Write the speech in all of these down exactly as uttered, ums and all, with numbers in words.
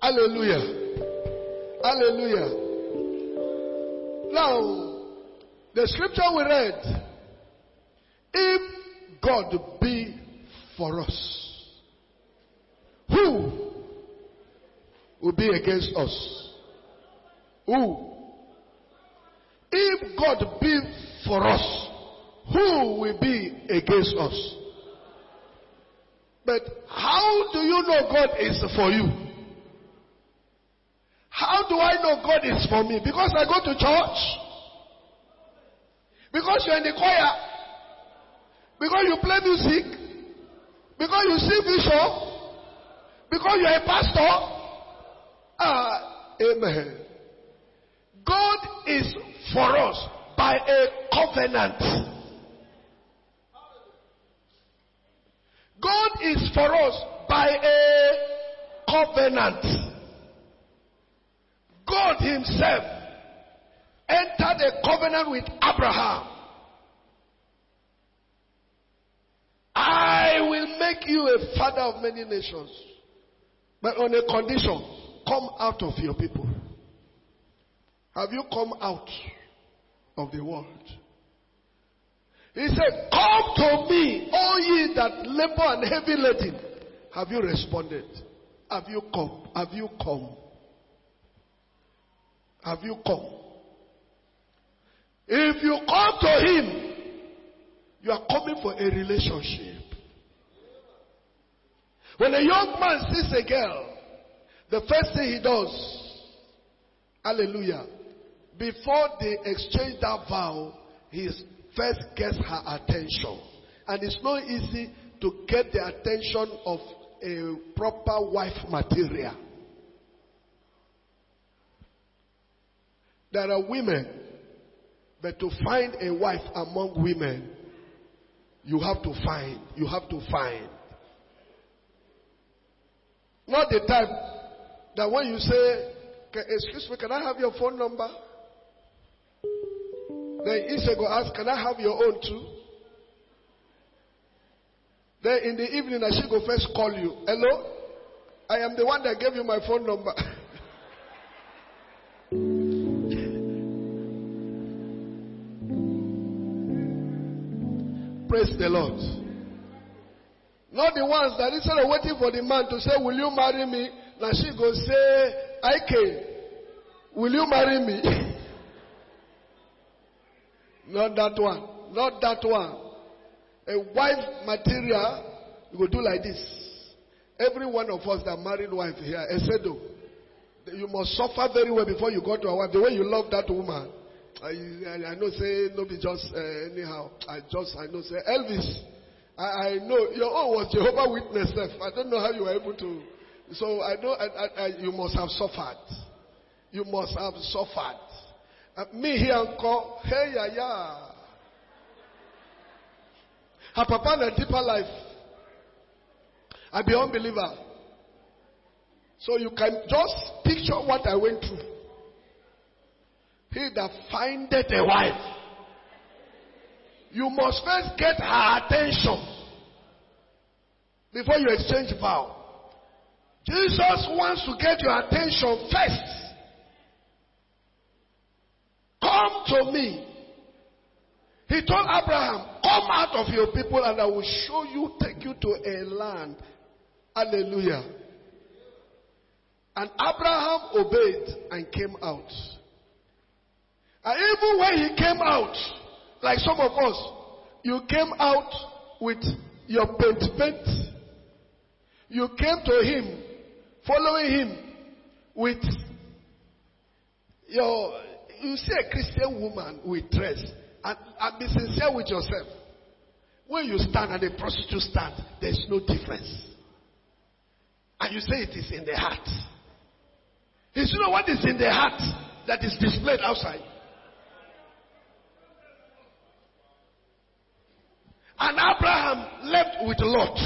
Hallelujah. Hallelujah. Now, the scripture we read, if God be for us, who will be against us? Who? If God be for us, who will be against us? But how do you know God is for you? How do I know God is for me? Because I go to church? Because you're in the choir? Because you play music? Because you see vision? Because you're a pastor? Ah, amen. God is for us by a covenant. God is for us by a covenant. God himself entered a covenant with Abraham. I will make you a father of many nations. But on a condition, come out of your people. Have you come out of the world? He said, come to me, all ye that labor and heavy laden. Have you responded? Have you come? Have you come? Have you come? If you come to him, you are coming for a relationship. When a young man sees a girl, the first thing he does, hallelujah, before they exchange that vow, he first gets her attention. And it's not easy to get the attention of a proper wife material. There are women, but to find a wife among women, you have to find, you have to find. Not the type that when you say, excuse me, can I have your phone number? Then Isego asks, can I have your own too? Then in the evening, I should go first call you. Hello? I am the one that gave you my phone number. Praise the Lord. Not the ones that instead of waiting for the man to say, will you marry me? Now she go say, I came. Will you marry me? Not that one. Not that one. A wife material, you go do like this. Every one of us that married wife here, Esedo, you must suffer very well before you go to a wife. The way you love that woman. I, I, I know say, no be just uh, anyhow. I just, I know say, Elvis, I, I know, your own was Jehovah Witness. I don't know how you were able to. So I know I, I, I, you must have suffered. You must have suffered. Uh, me here, uncle, hey, yeah, yeah. Her papa in a deeper life. I be unbeliever. So you can just picture what I went through. He that findeth a wife, you must first get her attention before you exchange vow. Jesus wants to get your attention first. Come to me. He told Abraham, come out of your people and I will show you, take you to a land. Hallelujah. And Abraham obeyed and came out. And even when he came out, like some of us, you came out with your paint paint. You came to him, following him with your, you see a Christian woman with dress, and, and be sincere with yourself. When you stand and a prostitute stand, there's no difference. And you say it is in the heart. Is you know what is in the heart that is displayed outside? And Abraham left with Lot.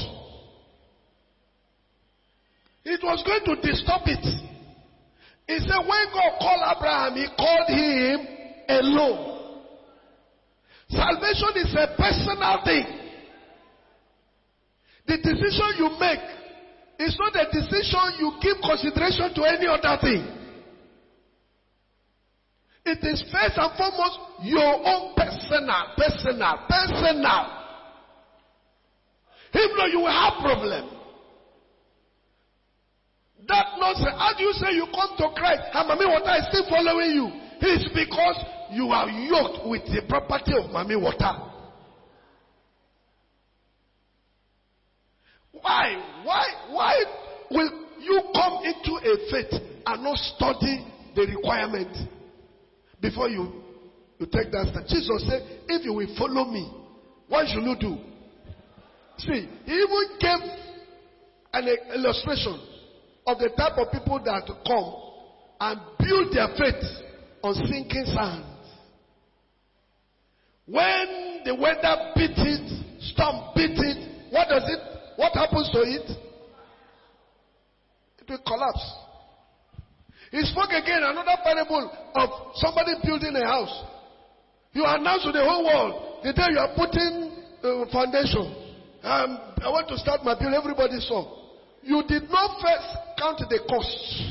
It was going to disturb it. He said when God called Abraham, he called him alone. Salvation is a personal thing. The decision you make It's not a decision you give consideration to any other thing. It is first and foremost your own personal, personal, personal. If not, you will have problem. That nonsense. How do you say you come to Christ and Mami Water is still following you? It's because you are yoked with the property of Mami Water. Why? Why? Why will you come into a faith and not study the requirement before you, you take that step? Jesus said, if you will follow me, what should you do? See, he even gave an illustration of the type of people that come and build their faith on sinking sand. When the weather beat it, storm beat it, what does it, what happens to it? It will collapse. He spoke again another parable of somebody building a house. You announce to the whole world the day you are putting uh, foundation. Um, I want to start my build. Everybody saw. You did not first count the cost.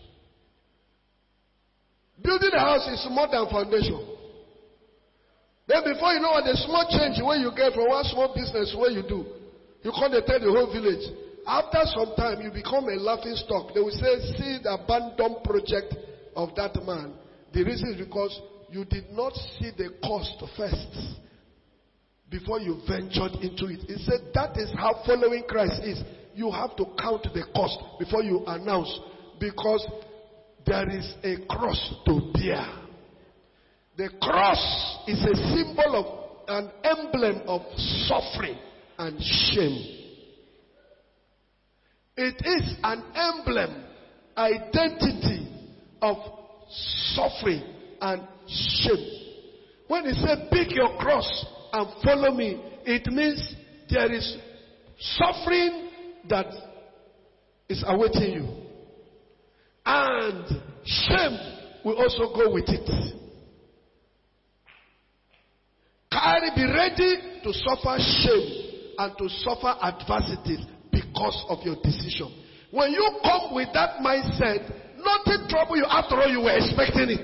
Building a house is more than foundation. Then before you know what, the small change where you get from one small business where you do, you can't tell the whole village. After some time, you become a laughing stock. They will say, see the abandoned project of that man. The reason is because you did not see the cost first before you ventured into it. He said that is how following Christ is. You have to count the cost before you announce, because there is a cross to bear. The cross is a symbol of an emblem of suffering and shame. It is an emblem, identity of suffering and shame. When he said, pick your cross and follow me, it means there is suffering that is awaiting you. And shame will also go with it. Carry, be ready to suffer shame and to suffer adversity because of your decision. When you come with that mindset, nothing trouble you. After all, you were expecting it.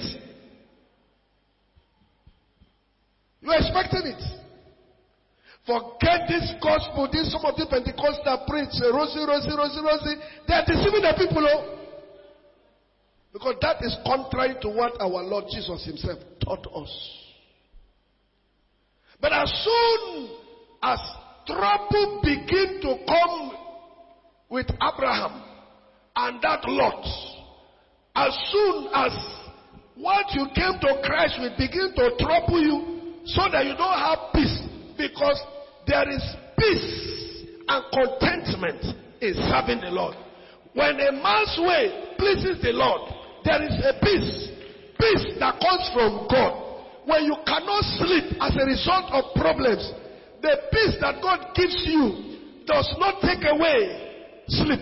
You were expecting it. Forget this gospel. This some of the Pentecostal preach rosy, rosy, rosy, rosy. They are deceiving the people, oh. Because that is contrary to what our Lord Jesus himself taught us. But as soon as trouble begin to come with Abraham and that Lot, as soon as what you came to Christ will begin to trouble you, so that you don't have peace, because there is peace and contentment in serving the Lord. When a man's way pleases the Lord, there is a peace, peace that comes from God. When you cannot sleep as a result of problems, the peace that God gives you does not take away sleep.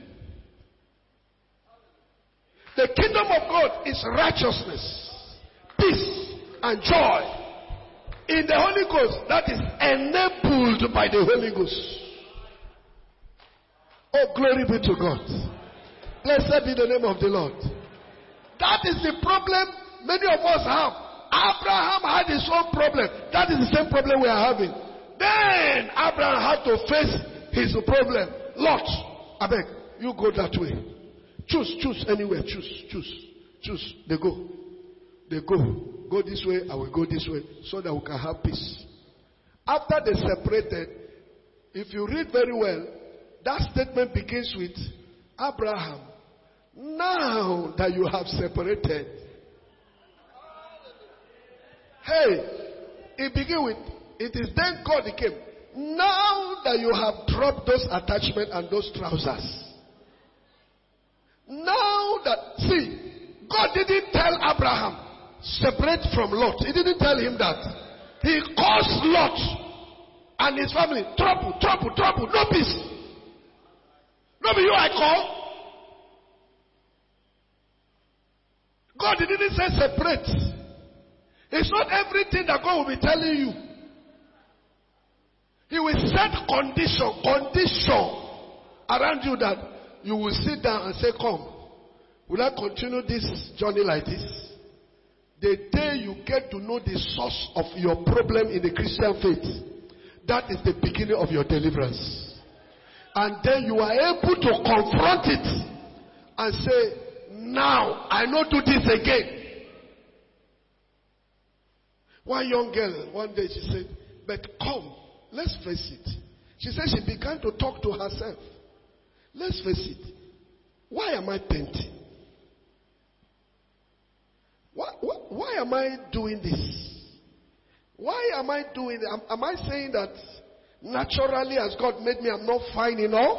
The kingdom of God is righteousness, peace, and joy in the Holy Ghost that is enabled by the Holy Ghost. Oh, glory be to God. Blessed be the name of the Lord. That is the problem many of us have. Abraham had his own problem. That is the same problem we are having. Then Abraham had to face his problem. Lot, I beg, you go that way. Choose, choose anywhere. Choose, choose, choose. They go. They go. Go this way, I will go this way, so that we can have peace. After they separated, if you read very well, that statement begins with Abraham. Now that you have separated, hey, it begins with, it is then God came. Now that you have dropped those attachments and those trousers. Now that, see, God didn't tell Abraham, separate from Lot. He didn't tell him that. He caused Lot and his family trouble, trouble, trouble, no peace. No be you I call. God didn't say separate. It's not everything that God will be telling you. He will set condition, condition around you that you will sit down and say, come, will I continue this journey like this? The day you get to know the source of your problem in the Christian faith, that is the beginning of your deliverance. And then you are able to confront it and say, now I not do this again. One young girl, one day she said, but come, let's face it. She said she began to talk to herself. Let's face it. Why am I painting? Why, why, why am I doing this? Why am I doing it? Am, am I saying that naturally as God made me, I'm not fine enough?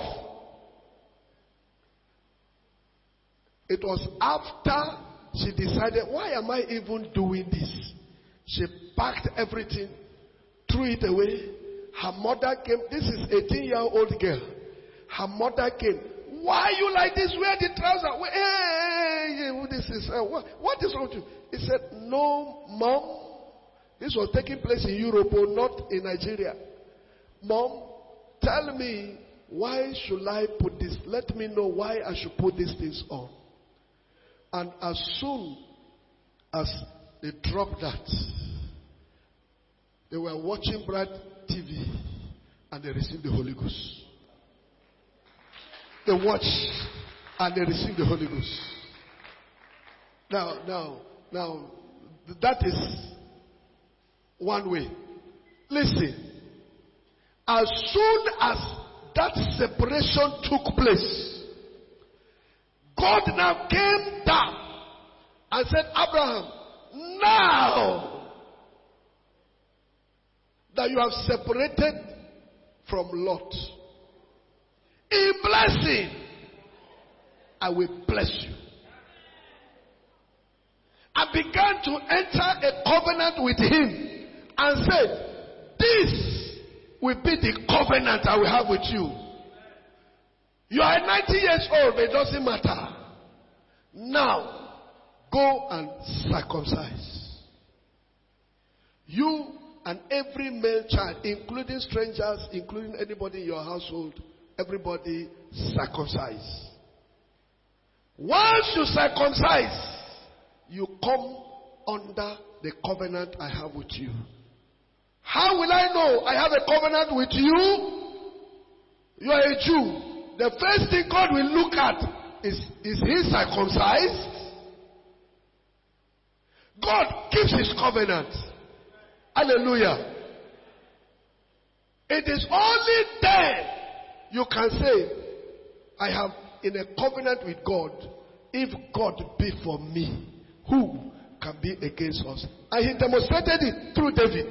It was after she decided, why am I even doing this? She packed everything, threw it away. Her mother came. This is an eighteen-year-old girl. Her mother came. Why are you like this? Wear the trouser. Hey, hey, this is uh, what, what is wrong with you? He said, no, mom. This was taking place in Europe, or not in Nigeria. Mom, tell me, why should I put this? Let me know why I should put these things on. And as soon as they dropped that, they were watching Bright T V and they received the Holy Ghost. They watched and they received the Holy Ghost. Now, now, now, that is one way. Listen, as soon as that separation took place, God now came down and said, Abraham, now that you have separated from Lot, in blessing, I will bless you. I began to enter a covenant with him and said, this will be the covenant I will have with you. You are ninety years old, but it doesn't matter. Now, go and circumcise. You and every male child, including strangers, including anybody in your household, everybody circumcise. Once you circumcise, you come under the covenant I have with you. How will I know I have a covenant with you? You are a Jew. The first thing God will look at is, is he circumcised? God keeps his covenant. Hallelujah. It is only then you can say, I have in a covenant with God. If God be for me, who can be against us? And he demonstrated it through David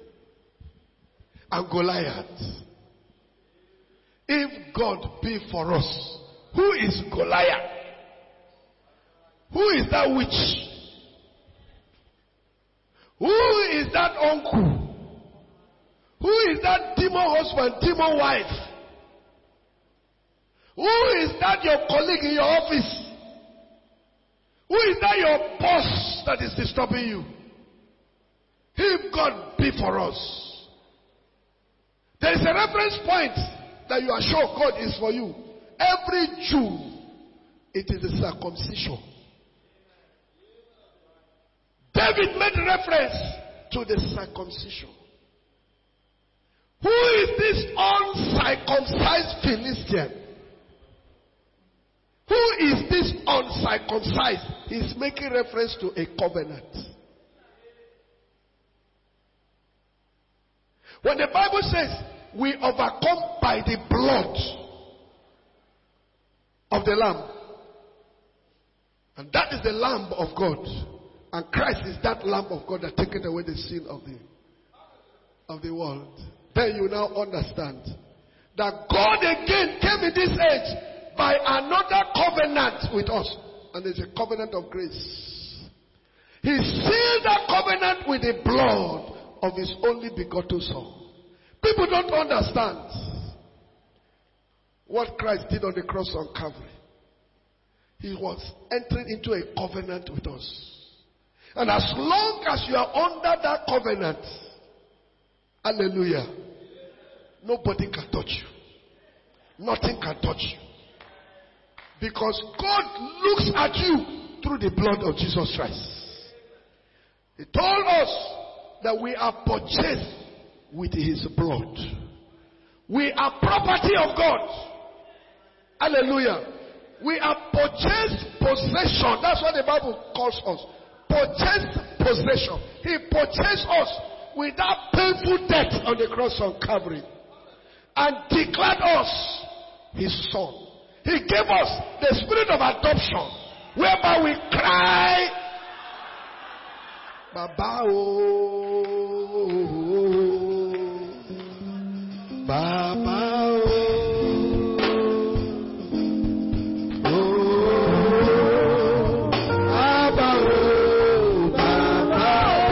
and Goliath. If God be for us, who is Goliath? Who is that witch? Who is that uncle? Who is that demon husband, demon wife? Who is that your colleague in your office? Who is that your boss that is disturbing you? If God be for us. There is a reference point that you are sure God is for you. Every Jew, it is a circumcision. David made reference to the circumcision. Who is this uncircumcised Philistine? Who is this uncircumcised? He's making reference to a covenant. When the Bible says we overcome by the blood of the Lamb, and that is the Lamb of God, and Christ is that Lamb of God that taketh away the sin of the of the world, then you now understand that God again came in this age by another covenant with us. And there's a covenant of grace. He sealed that covenant with the blood of his only begotten Son. People don't understand what Christ did on the cross on Calvary. He was entering into a covenant with us. And as long as you are under that covenant, hallelujah, nobody can touch you. Nothing can touch you. Because God looks at you through the blood of Jesus Christ. He told us that we are purchased with his blood. We are property of God. Hallelujah. We are purchased possession. That's what the Bible calls us. Purchased possession. He purchased us with that painful death on the cross of Calvary and declared us his son. He gave us the spirit of adoption, whereby we cry, Baba, oh, Baba, oh, oh, Baba, oh, Baba.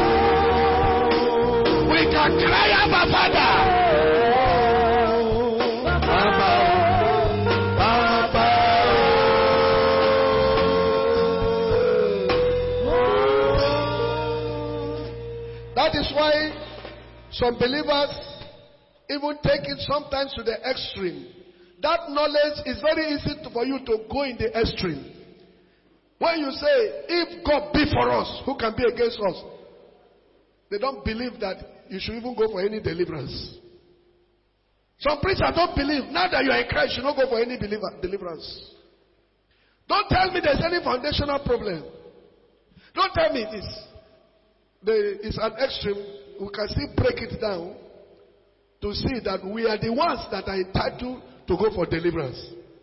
We can cry, Abba, Father. That is why some believers even take it sometimes to the extreme. That knowledge is very easy to, for you to go in the extreme. When you say, if God be for us, who can be against us? They don't believe that you should even go for any deliverance. Some preachers don't believe, now that you are in Christ, you should not go for any believer, deliverance. Don't tell me there's any foundational problem. Don't tell me this. There is an extreme. We can still break it down to see that we are the ones that are entitled to go for deliverance.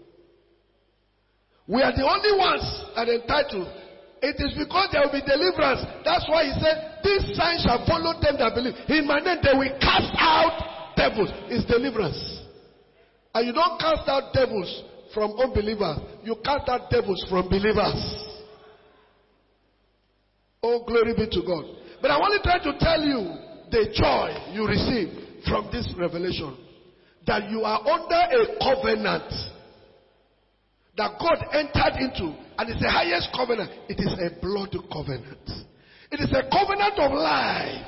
We are the only ones that are entitled. It is because there will be deliverance. That's why he said, these signs shall follow them that believe. In my name they will cast out devils. It's deliverance. And you don't cast out devils from unbelievers. You cast out devils from believers. Oh, glory be to God. But I want to try to tell you the joy you receive from this revelation. That you are under a covenant that God entered into. And it's the highest covenant. It is a blood covenant. It is a covenant of life.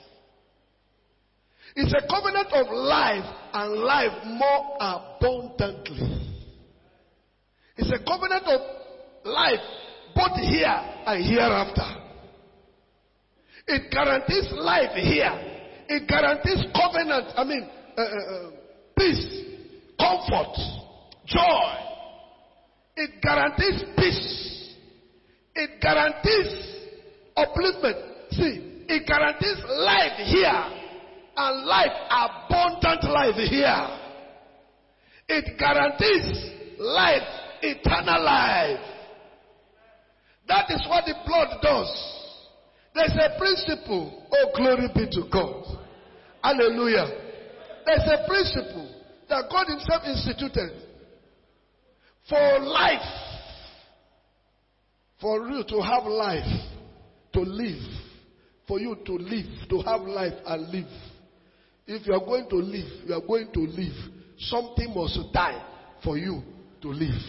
It's a covenant of life and life more abundantly. It's a covenant of life both here and hereafter. It guarantees life here. It guarantees covenant, I mean, uh, uh, peace, comfort, joy. It guarantees peace. It guarantees upliftment. See, it guarantees life here and life, abundant life here. It guarantees life, eternal life. That is what the blood does. There's a principle. Oh, glory be to God. Hallelujah. There's a principle that God himself instituted for life. For you to have life, to live. For you to live, to have life and live. If you are going to live, you are going to live. Something must die for you to live.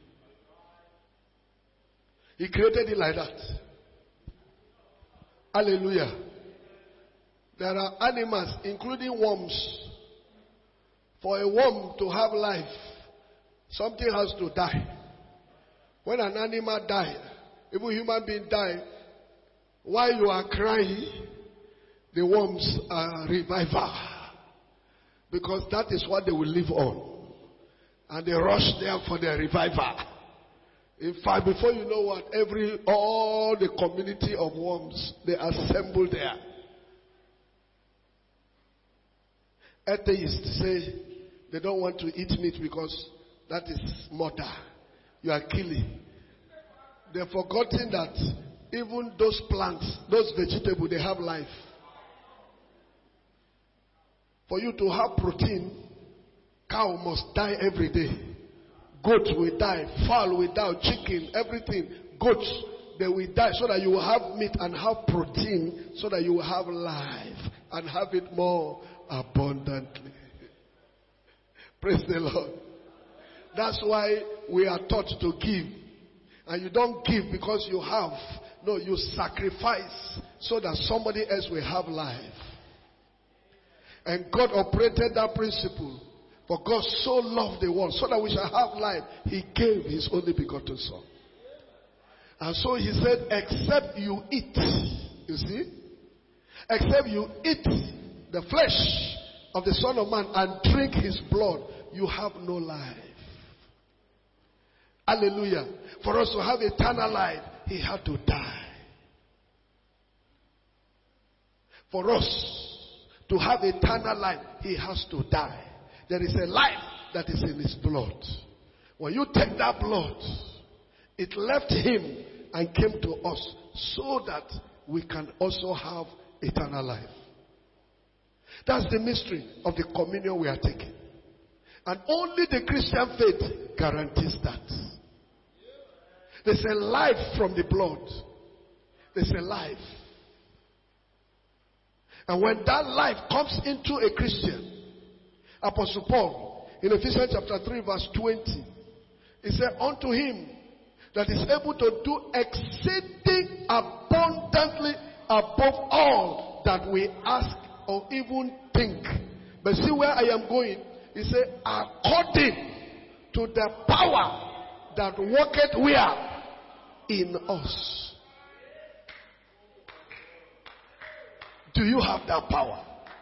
He created it like that. Hallelujah. There are animals, including worms. For a worm to have life, something has to die. When an animal dies, even human being die, while you are crying, the worms are revival. Because that is what they will live on. And they rush there for their revival. In fact, before you know what, every all the community of worms, they assemble there. Atheists say they don't want to eat meat because that is murder. You are killing. They've forgotten that even those plants, those vegetables, they have life. For you to have protein, cow must die every day. Goat will die, fowl will die, chicken, everything. Goats, they will die so that you will have meat and have protein so that you will have life and have it more abundantly. Praise the Lord. That's why we are taught to give. And you don't give because you have. No, you sacrifice so that somebody else will have life. And God operated that principle For God so loved the world, so that we shall have life, he gave his only begotten Son. And so he said, except you eat, you see, except you eat the flesh of the Son of Man and drink his blood, you have no life. Hallelujah. For us to have eternal life, he had to die. For us to have eternal life, he has to die. There is a life that is in his blood. When you take that blood, it left him and came to us so that we can also have eternal life. That's the mystery of the communion we are taking. And only the Christian faith guarantees that. There's a life from the blood. There's a life. And when that life comes into a Christian, Apostle Paul, in Ephesians chapter three verse twenty, he said, unto him that is able to do exceeding abundantly above all that we ask or even think. But see where I am going? He said, according to the power that worketh where? In us. Do you have that power?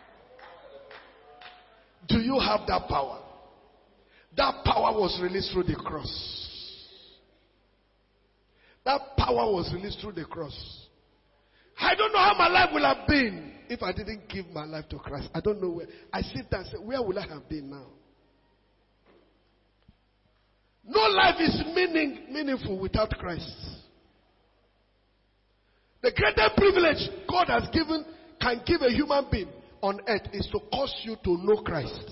Do you have that power? That power was released through the cross. That power was released through the cross. I don't know how my life will have been if I didn't give my life to Christ. I don't know where. I sit there and say, where will I have been now? No life is meaning, meaningful without Christ. The greatest privilege God has given, can give a human being on earth, is to cause you to know Christ.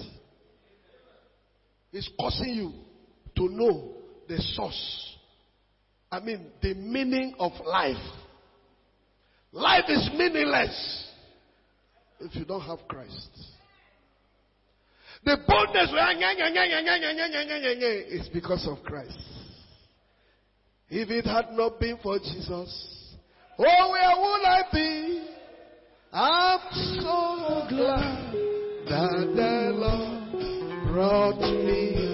It's causing you to know the source. I mean, the meaning of life. Life is meaningless if you don't have Christ. The boldness is because of Christ. If it had not been for Jesus, oh, where would I be? I'm so glad that the Lord brought me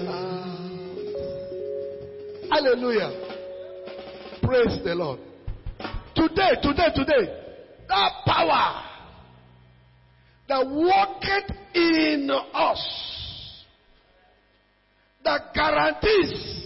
out. Hallelujah. Praise the Lord. Today, today, today, that power that worketh in us, that guarantees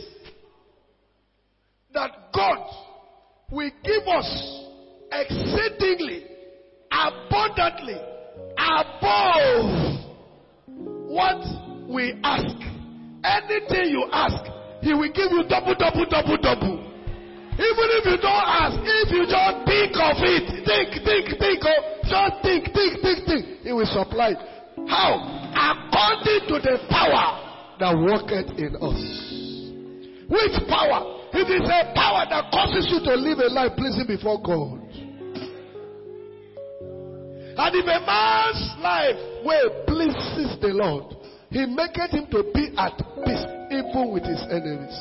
that God will give us exceedingly, abundantly, above what we ask. Anything you ask, he will give you double, double, double, double. Even if you don't ask, if you just think of it, think, think, think, oh, just think, think, think, think, he will supply. How? According to the power that worketh in us. Which power? It is a power that causes you to live a life pleasing before God. And if a man's life way pleases the Lord, he maketh him to be at peace even with his enemies.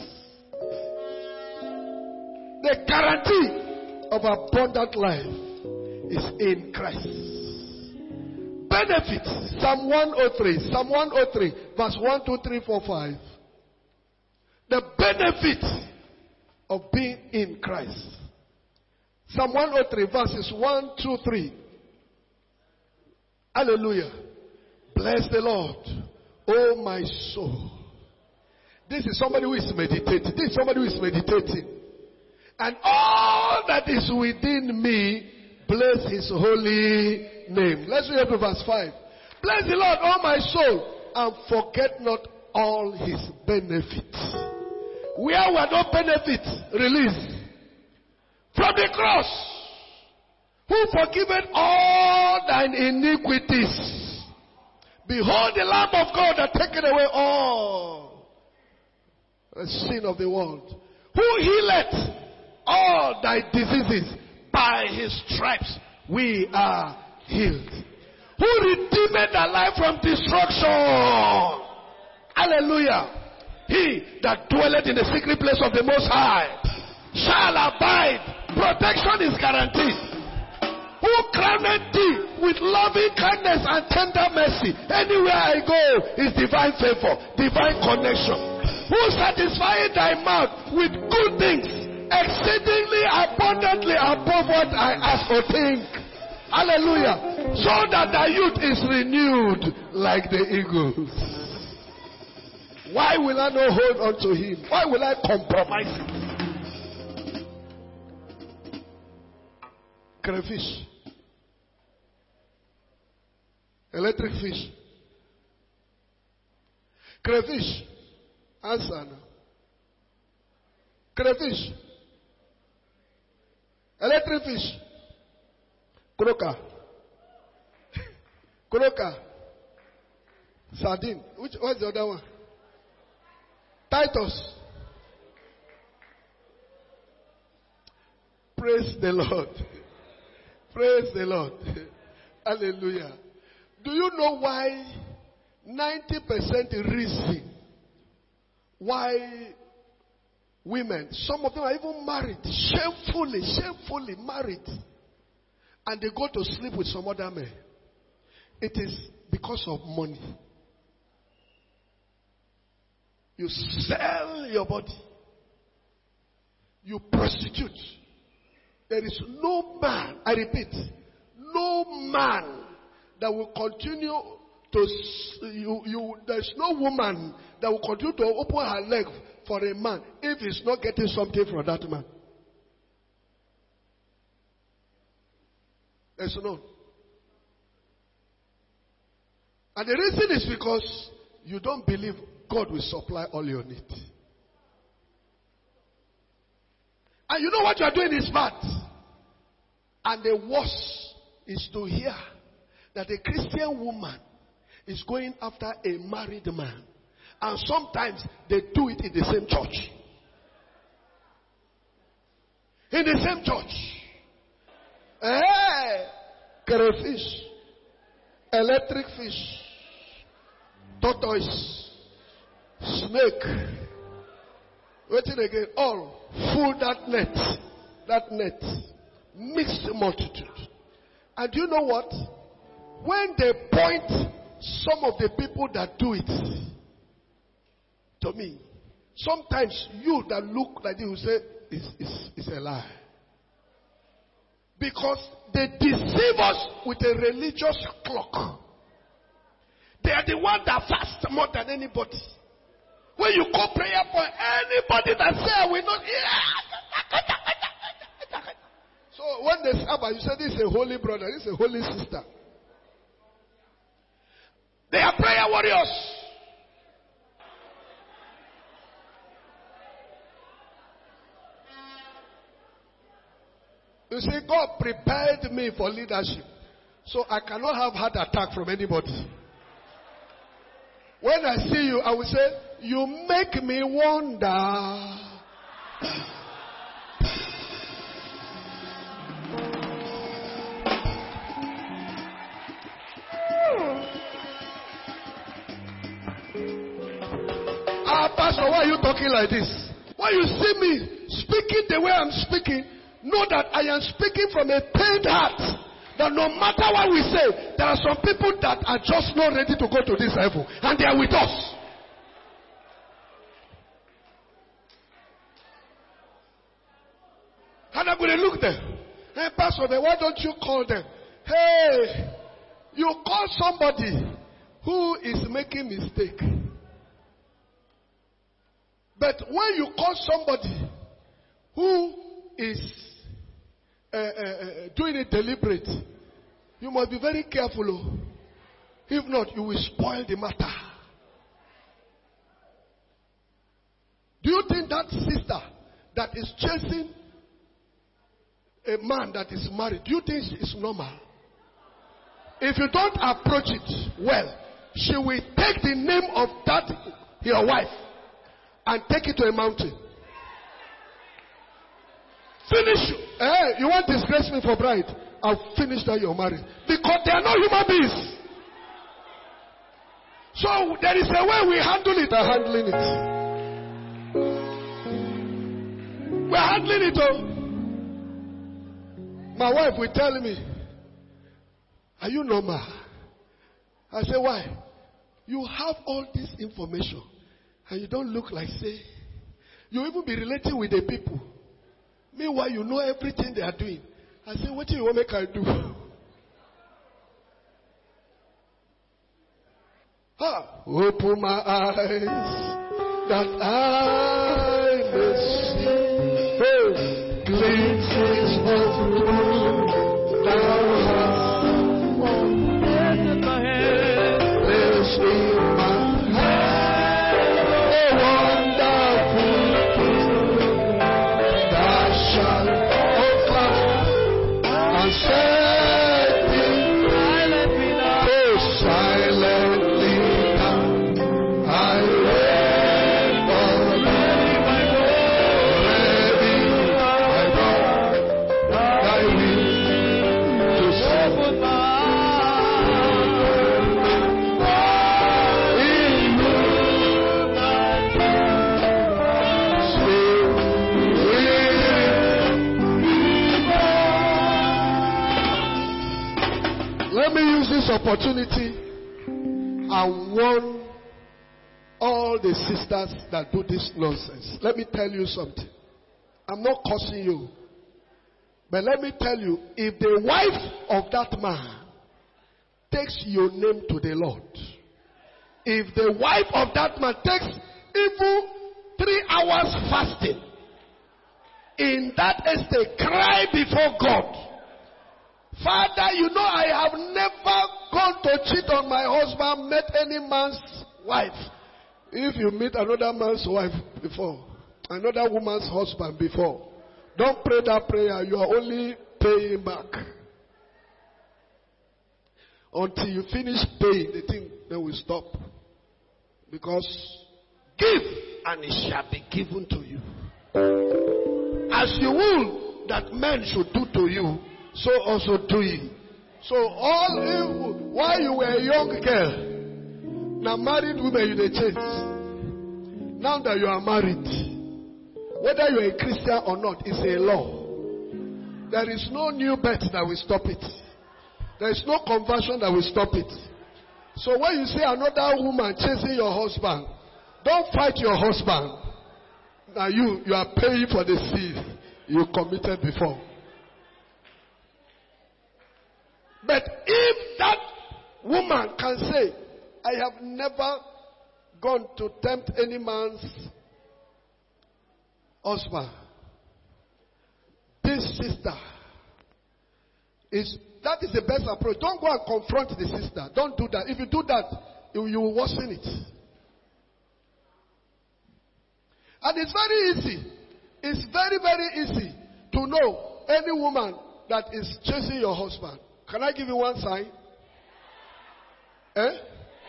The guarantee of abundant life is in Christ. Benefits. Psalm one oh three. Psalm one oh three. Verse one, two, three, four, five. The benefit of being in Christ. Psalm one oh three. Verses one, two, three. Hallelujah. Bless the Lord, oh my soul. This is somebody who is meditating. This is somebody who is meditating. And all that is within me, bless his holy name. Let's read up to verse five. Bless the Lord, oh my soul, and forget not all his benefits. Where were no benefits released? From the cross. Who forgiveth all thine iniquities. Behold the Lamb of God that taketh away all the sin of the world. Who healeth all thy diseases. By his stripes we are healed. Who redeemed thy life from destruction. Hallelujah. He that dwelleth in the secret place of the Most High shall abide. Protection is guaranteed. Who crowned thee with loving kindness and tender mercy. Anywhere I go is divine favor, divine connection. Who satisfies thy mouth with good things, exceedingly abundantly above what I ask or think. Hallelujah. So that thy youth is renewed like the eagles. Why will I not hold on to him? Why will I compromise it? Crayfish. Electric fish. Crayfish. Answer now. Crayfish. Electric fish. Croaker. Croaker. Sardine. Which, what's the other one? Titus. Praise the Lord. Praise the Lord. Hallelujah. Do you know why ninety percent reason why women, some of them are even married, shamefully, shamefully married, and they go to sleep with some other man? It is because of money. You sell your body. You prostitute. There is no man, I repeat, no man that will continue to, you, you, there's no woman that will continue to open her leg for a man if he's not getting something from that man. There's no. And the reason is because you don't believe God will supply all your needs. And you know what you are doing is bad. And the worst is to hear that a Christian woman is going after a married man. And sometimes they do it in the same church. In the same church. Hey, crayfish, electric fish, tortoise, snake. Waiting again. All full that net. That net. Mixed multitude. And do you know what? When they point some of the people that do it to me, sometimes you that look like you say it's, it's, it's a lie. Because they deceive us with a religious clock. They are the one that fast more than anybody. When you call prayer for anybody that say I will not. So when they Sabbath, you say this is a holy brother, this is a holy sister. They are prayer warriors. You see, God prepared me for leadership. So I cannot have heart attack from anybody. When I see you, I will say, you make me wonder. Ah, Pastor, why are you talking like this? When you see me speaking the way I'm speaking, know that I am speaking from a pained heart. That no matter what we say, there are some people that are just not ready to go to this level. And they are with us. And I'm going to look there. Hey, Pastor, then why don't you call them? Hey, you call somebody who is making mistake. But when you call somebody who is uh, uh, uh, doing it deliberate, you must be very careful. Oh. If not, you will spoil the matter. Do you think that sister that is chasing a man that is married, do you think it's normal? If you don't approach it well, she will take the name of that your wife and take it to a mountain. Finish. Hey, you want to disgrace me for bride? I'll finish that you're married. Because they are not human beings. So there is a way we handle it. We're handling it. We're handling it. Oh. My wife will tell me, Are you normal? I say, why? You have all this information and you don't look like, say, you even be relating with the people. Meanwhile, you know everything they are doing. I say, what do you want me to do? Ah, open my eyes that I may see. Oh, glimpses of truth thou hast won. Place in my hand a wonderful truth that shall unclasp and set me silently down. Oh, silently down. I wait for thee. Ready, my God, thy will to serve my Let me use this opportunity and warn all the sisters that do this nonsense. Let me tell you something. I'm not cursing you. But let me tell you, if the wife of that man takes your name to the Lord, if the wife of that man takes even three hours fasting, in that estate, cry before God. Father, you know I have never gone to cheat on my husband, met any man's wife. If you meet another man's wife before, another woman's husband before, don't pray that prayer. You are only paying back. Until you finish paying, the thing then will stop. Because give and it shall be given to you. As you will that men should do to you, so also do ye. So all you, while you were a young girl, now married women you they change. Now that you are married, whether you are a Christian or not, it's a law. There is no new birth that will stop it. There is no conversion that will stop it. So when you see another woman chasing your husband, don't fight your husband. Now you, you are paying for the sin you committed before. But if that woman can say, I have never gone to tempt any man's husband, this sister is, that is the best approach. Don't go and confront the sister. Don't do that. If you do that, you, you will worsen it. And it's very easy. It's very, very easy to know any woman that is chasing your husband. Can I give you one sign? Eh?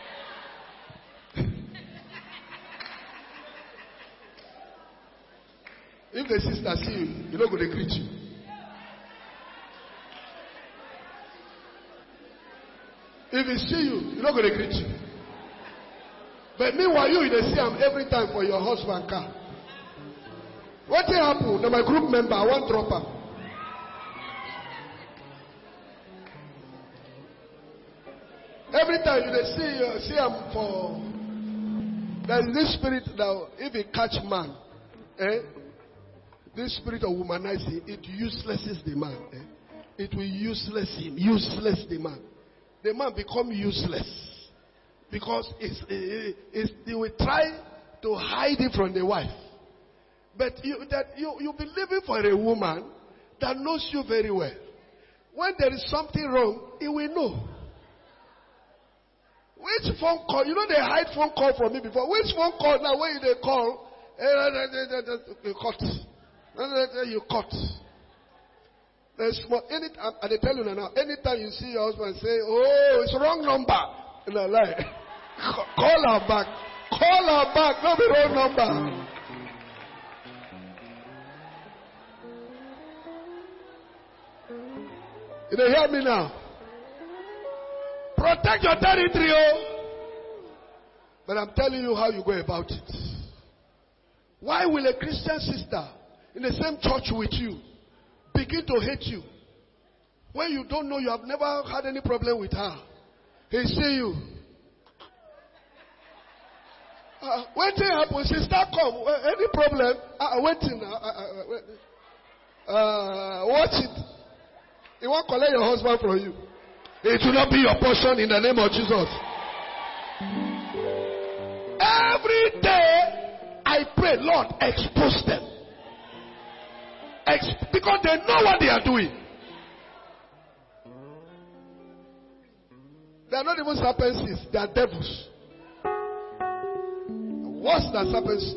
If the sister see you, you're not going to greet you. If he see you, you're not going to greet you. But meanwhile, you, they see him every time for your husband car. What happened? Now my group member, I want drop her. Every time you see, uh, see him for, there is this spirit that if he catch man, eh, this spirit of womanizing, it uselesses the man. Eh? It will useless him, useless the man. The man become useless because it's, it's, it's, they will try to hide it from the wife. But you, that you, you'll be living for a woman that knows you very well. When there is something wrong, he will know. Which phone call? You know they hide phone call from me before. Which phone call now? When they call, you cut. You cut. There's more. Any, I, I tell you now. Anytime you see your husband say, "Oh, it's wrong number," in a lie, call her back. Call her back. Not the wrong number. You don't hear me now? Protect your territory, oh. But I'm telling you how you go about it. Why will a Christian sister in the same church with you begin to hate you? When you don't know, you have never had any problem with her. He see you. Uh, when thing happens, she start come. Uh, any problem? Uh, waiting. Uh, uh, uh, watch it. He won't collect your husband from you. It will not be your portion in the name of Jesus. Every day, I pray, Lord, expose them. Ex- because they know what they are doing. They are not even serpents, they are devils. Worse than serpents.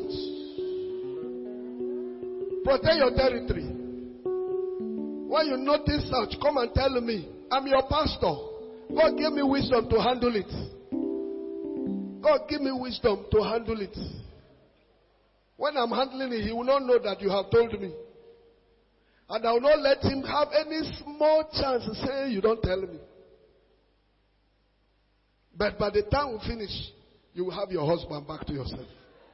Protect your territory. When you notice such, come and tell me. I'm your pastor. God give me wisdom to handle it. God give me wisdom to handle it. When I'm handling it, he will not know that you have told me. And I will not let him have any small chance to say you don't tell me. But by the time we finish, you will have your husband back to yourself.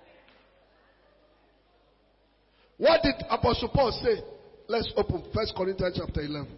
What did Apostle Paul say? Let's open First Corinthians chapter eleven.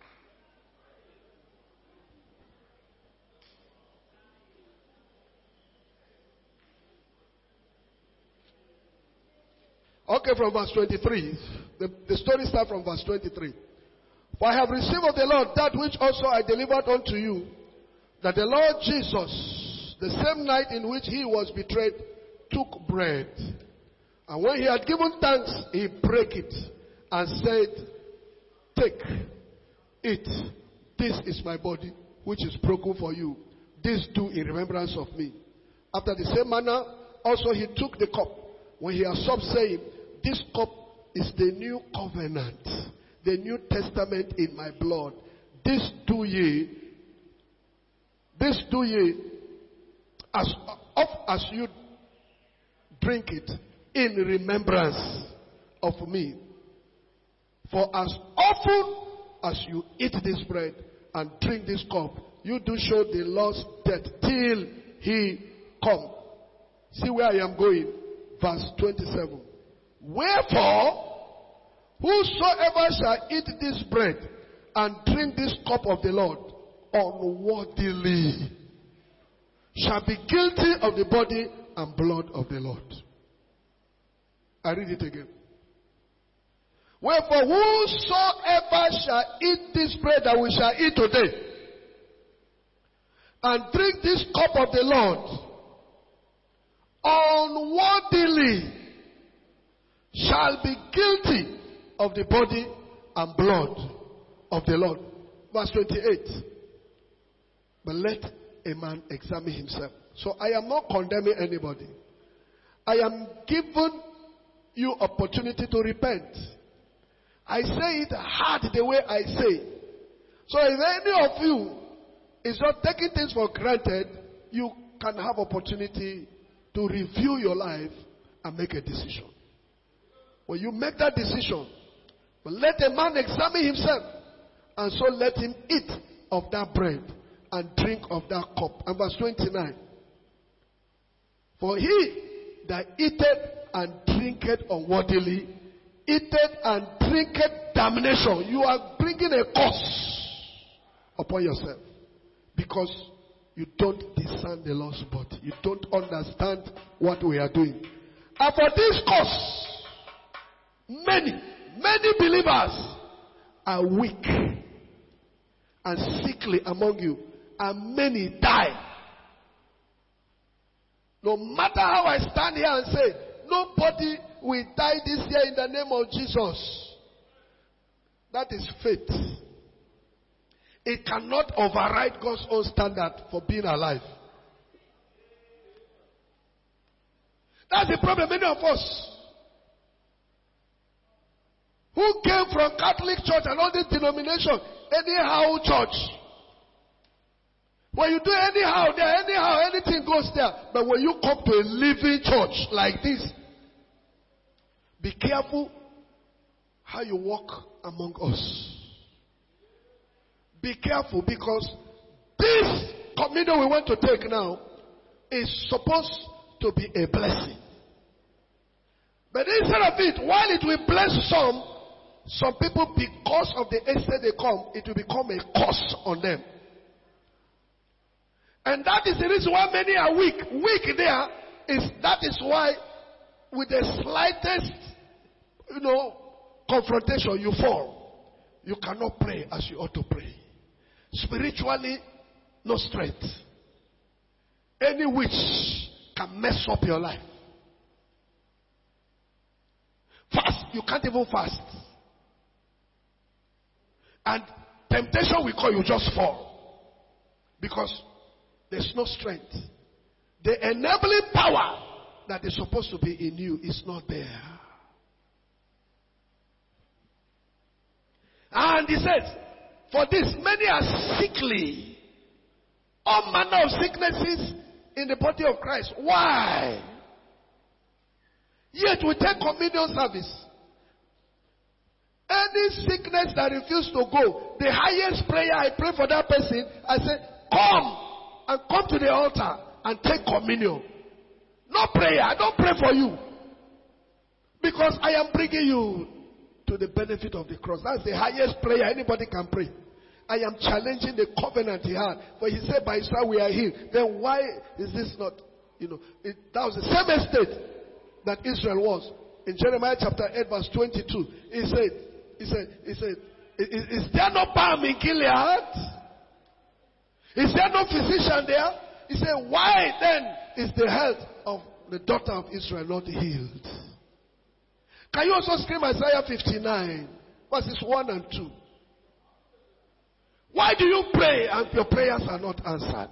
Okay, from verse twenty-three. The, the story starts from verse twenty-three. For I have received of the Lord that which also I delivered unto you, that the Lord Jesus, the same night in which he was betrayed, took bread. And when he had given thanks, he brake it and said, take, eat. This is my body, which is broken for you. This do in remembrance of me. After the same manner, also he took the cup. When he had supped, saying, this cup is the new covenant, the New Testament in my blood. This do ye, this do ye, as oft as you drink it, in remembrance of me. For as often as you eat this bread and drink this cup, you do show the Lord's death till he come. See where I am going. Verse twenty-seven. Wherefore, whosoever shall eat this bread and drink this cup of the Lord unworthily shall be guilty of the body and blood of the Lord. I read it again. Wherefore, whosoever shall eat this bread that we shall eat today and drink this cup of the Lord unworthily shall be guilty of the body and blood of the Lord. Verse twenty-eight. But let a man examine himself. So I am not condemning anybody. I am giving you opportunity to repent. I say it hard the way I say. So if any of you is not taking things for granted, you can have opportunity to review your life and make a decision. When you make that decision, let a man examine himself, and so let him eat of that bread and drink of that cup. And verse twenty-nine. For he that eateth and drinketh unworthily, eateth and drinketh damnation. You are bringing a curse upon yourself because you don't discern the Lord's body. You don't understand what we are doing. And for this cause, many, many believers are weak and sickly among you, and many die. No matter how I stand here and say, nobody will die this year in the name of Jesus. That is faith. It cannot override God's own standard for being alive. That's the problem. Many of us who came from Catholic Church and all this denomination, anyhow church. When you do anyhow there, anyhow, anything goes there. But when you come to a living church like this, be careful how you walk among us. Be careful, because this communion we want to take now is supposed to be a blessing. But instead of it, while it will bless some, Some people, because of the estate they come, it will become a curse on them. And that is the reason why many are weak. Weak there is, that is why with the slightest, you know, confrontation, you fall. You cannot pray as you ought to pray. Spiritually, no strength. Any witch can mess up your life. Fast, you can't even fast. And temptation will call you, just fall. Because there's no strength. The enabling power that is supposed to be in you is not there. And he says, for this many are sickly. All manner of sicknesses in the body of Christ. Why? Yet we take communion service. Any sickness that refuses to go, the highest prayer I pray for that person, I say, come and come to the altar and take communion. No prayer. I don't pray for you. Because I am bringing you to the benefit of the cross. That's the highest prayer anybody can pray. I am challenging the covenant he had. For he said, by his stripes we are healed. Then why is this not, you know, it, that was the same estate that Israel was. In Jeremiah chapter eight verse twenty-two, he said, he said, he said, is, is there no balm in Gilead? Is there no physician there? He said, why then is the health of the daughter of Israel not healed? Can you also scream Isaiah fifty-nine verses one and two? Why do you pray and your prayers are not answered?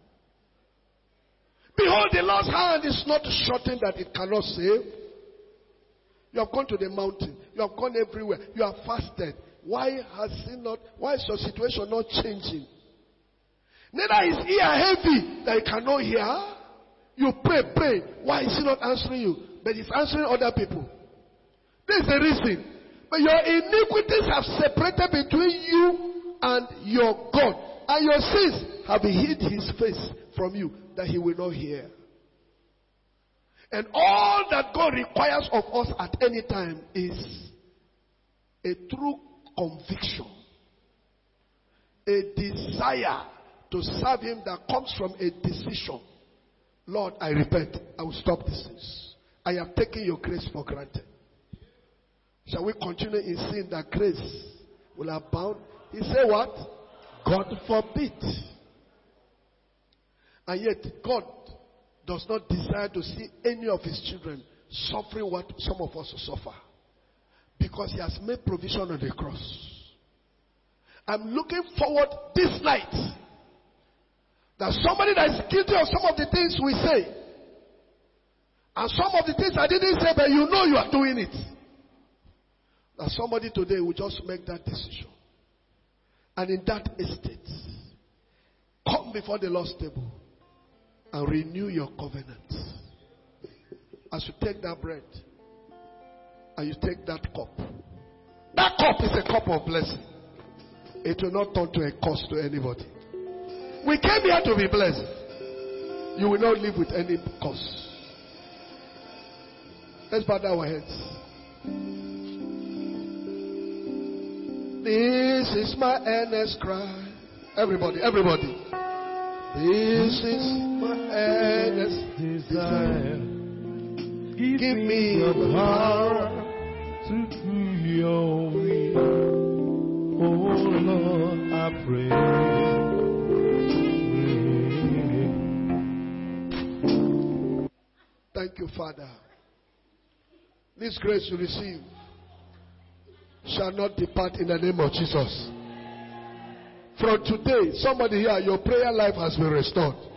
Behold, the Lord's hand is not shortened that it cannot save. You have gone to the mountain. You have gone everywhere. You have fasted. Why has it not, why is your situation not changing? Neither is ear heavy that you cannot hear. You pray, pray. Why is he not answering you? But he's answering other people. This is the reason. But your iniquities have separated between you and your God. And your sins have hid his face from you that he will not hear. And all that God requires of us at any time is a true conviction. A desire to serve him that comes from a decision. Lord, I repent. I will stop these things. I am taking your grace for granted. Shall we continue in sin that grace will abound? He said what? God forbid. And yet God does not desire to see any of his children suffering what some of us suffer. Because he has made provision on the cross. I'm looking forward this night that somebody that is guilty of some of the things we say, and some of the things I didn't say, but you know you are doing it, that somebody today will just make that decision. And in that estate, come before the Lord's table and renew your covenant. As you take that bread and you take that cup, that cup is a cup of blessing. It will not turn to a curse to anybody. We came here to be blessed. You will not live with any curse. Let's bow down our heads. This is my earnest cry. Everybody, everybody. This is my earnest desire. Give, Give me your power to do your will. Oh Lord, I pray. Thank you, Father. This grace you receive shall not depart in the name of Jesus. From today, somebody here, your prayer life has been restored.